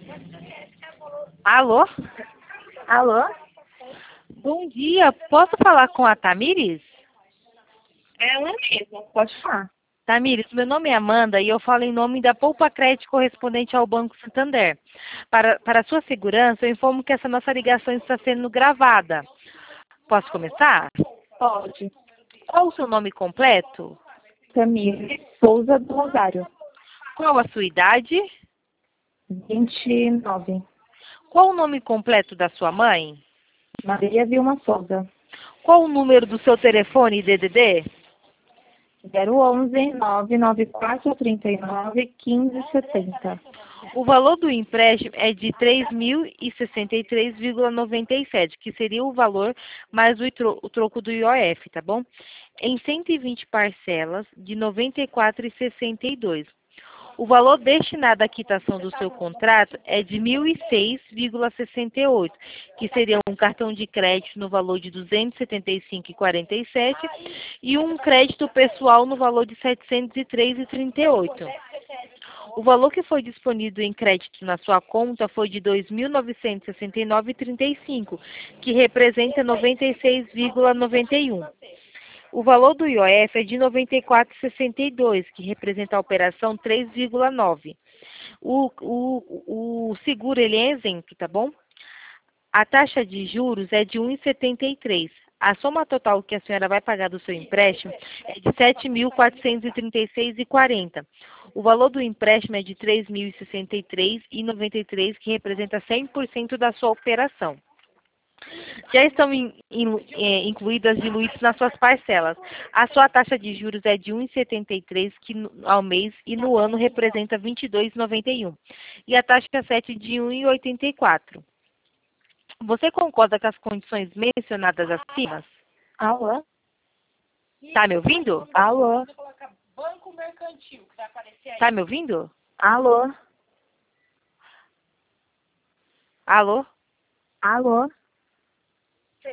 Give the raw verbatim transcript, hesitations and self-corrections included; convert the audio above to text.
Alô? Alô? Bom dia, posso falar com a Tamires? É ela mesma, pode falar. Tamires, meu nome é Amanda e eu falo em nome da Poupa Crédito correspondente ao Banco Santander. Para, para sua segurança, eu informo que essa nossa ligação está sendo gravada. Posso começar? Pode. Qual o seu nome completo? Camille Souza do Rosário, Qual a sua idade? vinte e nove. Qual o nome completo da sua mãe? Maria Vilma Souza, Qual o número do seu telefone D D D? zero onze, nove nove quatro, trinta e nove, quinze, setenta. O valor do empréstimo é de três mil e sessenta e três vírgula noventa e sete, que seria o valor mais o, tro o troco do I O F, tá bom? Em cento e vinte parcelas de noventa e quatro vírgula sessenta e dois. O valor destinado à quitação do seu contrato é de mil e seis vírgula sessenta e oito, que seria um cartão de crédito no valor de duzentos e setenta e cinco vírgula quarenta e sete e um crédito pessoal no valor de setecentos e três vírgula trinta e oito. O valor que foi disponível em crédito na sua conta foi de dois mil novecentos e sessenta e nove vírgula trinta e cinco, que representa noventa e seis vírgula noventa e um. O valor do I O F é de noventa e quatro vírgula sessenta e dois, que representa a operação três vírgula nove. O, o, o seguro ele é isento, tá bom? A taxa de juros é de um vírgula setenta e três. A soma total que a senhora vai pagar do seu empréstimo é de sete mil quatrocentos e trinta e seis vírgula quarenta. O valor do empréstimo é de três mil e sessenta e três vírgula noventa e três, que representa cem por cento da sua operação. Já estão in, in, é, incluídas diluídas nas suas parcelas. A sua taxa de juros é de um vírgula setenta e três que no, ao mês e no ano representa vinte e dois vírgula noventa e um. E a taxa sete de um vírgula oitenta e quatro. Você concorda com as condições mencionadas acima? Alô? Tá me ouvindo? Alô? Tá me ouvindo? Alô? Alô? Alô?